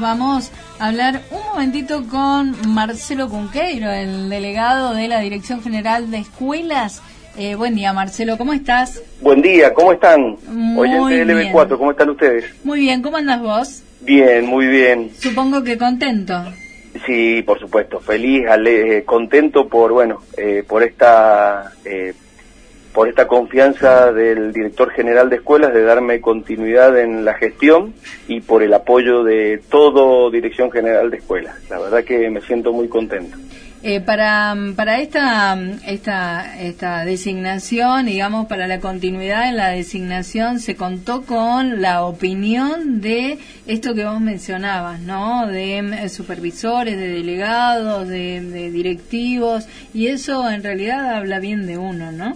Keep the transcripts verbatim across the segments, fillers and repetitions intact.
Vamos a hablar un momentito con Marcelo Cunqueiro, el delegado de la Dirección General de Escuelas. Eh, buen día, Marcelo, ¿cómo estás? Buen día, ¿cómo están? Muy Oyentes de L B cuatro, ¿cómo están ustedes? Muy bien, ¿cómo andas vos? Bien, muy bien. Supongo que contento. Sí, por supuesto, feliz, ale, contento por, bueno, eh, por esta... Eh, por esta confianza del director general de escuelas de darme continuidad en la gestión y por el apoyo de todo Dirección General de Escuelas. La verdad que me siento muy contento. Eh, para para esta esta esta designación, digamos, para la continuidad en la designación, se contó con la opinión de esto que vos mencionabas, ¿no? De supervisores, de delegados, de, de directivos, y eso en realidad habla bien de uno, ¿no?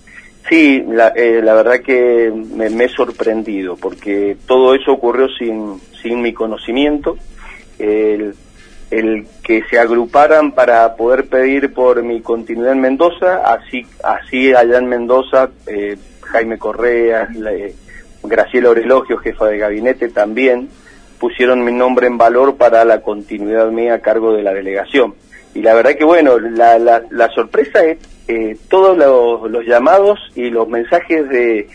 Sí, la, eh, la verdad que me, me he sorprendido, porque todo eso ocurrió sin, sin mi conocimiento. El, el que se agruparan para poder pedir por mi continuidad en Mendoza, así así allá en Mendoza, eh, Jaime Correa, la, eh, Graciela Orelogio, jefa de gabinete, también pusieron mi nombre en valor para la continuidad mía a cargo de la delegación. Y la verdad que, bueno, la, la, la sorpresa es eh, todos los, los llamados y los mensajes de,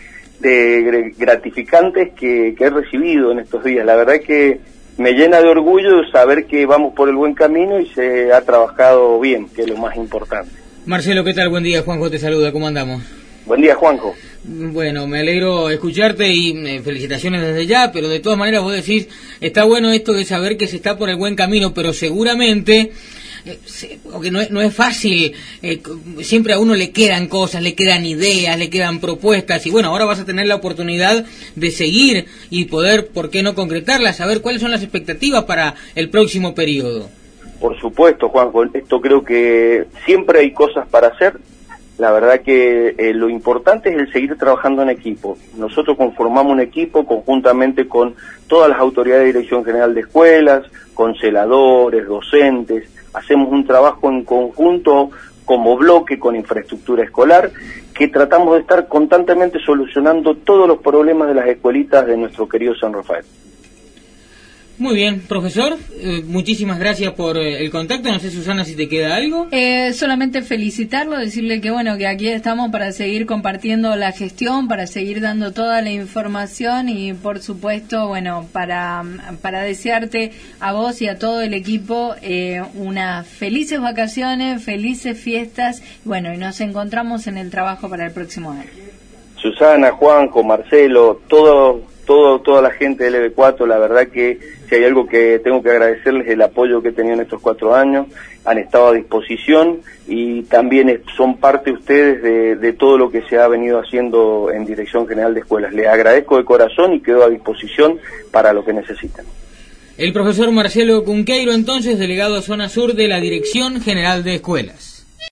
de gratificantes que, que he recibido en estos días. La verdad que me llena de orgullo saber que vamos por el buen camino y se ha trabajado bien, que es lo más importante. Marcelo, ¿qué tal? Buen día, Juanjo te saluda, ¿cómo andamos? Buen día, Juanjo. Bueno, me alegro escucharte y eh, felicitaciones desde ya, pero de todas maneras vos decís, está bueno esto de saber que se está por el buen camino, pero seguramente... Eh, porque no es, no es fácil, eh, siempre a uno le quedan cosas, le quedan ideas, le quedan propuestas, y bueno, ahora vas a tener la oportunidad de seguir y poder, ¿por qué no concretarlas? Saber cuáles son las expectativas para el próximo periodo. Por supuesto, Juanjo, esto creo que siempre hay cosas para hacer. La verdad que eh, lo importante es el seguir trabajando en equipo. Nosotros conformamos un equipo conjuntamente con todas las autoridades de Dirección General de Escuelas, con celadores, docentes. Hacemos un trabajo en conjunto como bloque con infraestructura escolar, que tratamos de estar constantemente solucionando todos los problemas de las escuelitas de nuestro querido San Rafael. Muy bien, profesor, eh, muchísimas gracias por eh, el contacto. No sé, Susana, si te queda algo. Eh, solamente felicitarlo, decirle que bueno, que aquí estamos para seguir compartiendo la gestión, para seguir dando toda la información y por supuesto, bueno, para, para desearte a vos y a todo el equipo eh, unas felices vacaciones, felices fiestas, bueno, y nos encontramos en el trabajo para el próximo año. Susana, Juanjo, Marcelo, todo, todo, toda la gente de L B cuatro, la verdad que si hay algo que tengo que agradecerles es el apoyo que he tenido en estos cuatro años, han estado a disposición y también son parte ustedes de, de todo lo que se ha venido haciendo en Dirección General de Escuelas. Les agradezco de corazón y quedo a disposición para lo que necesitan. El profesor Marcelo Cunqueiro, entonces, delegado Zona Sur de la Dirección General de Escuelas.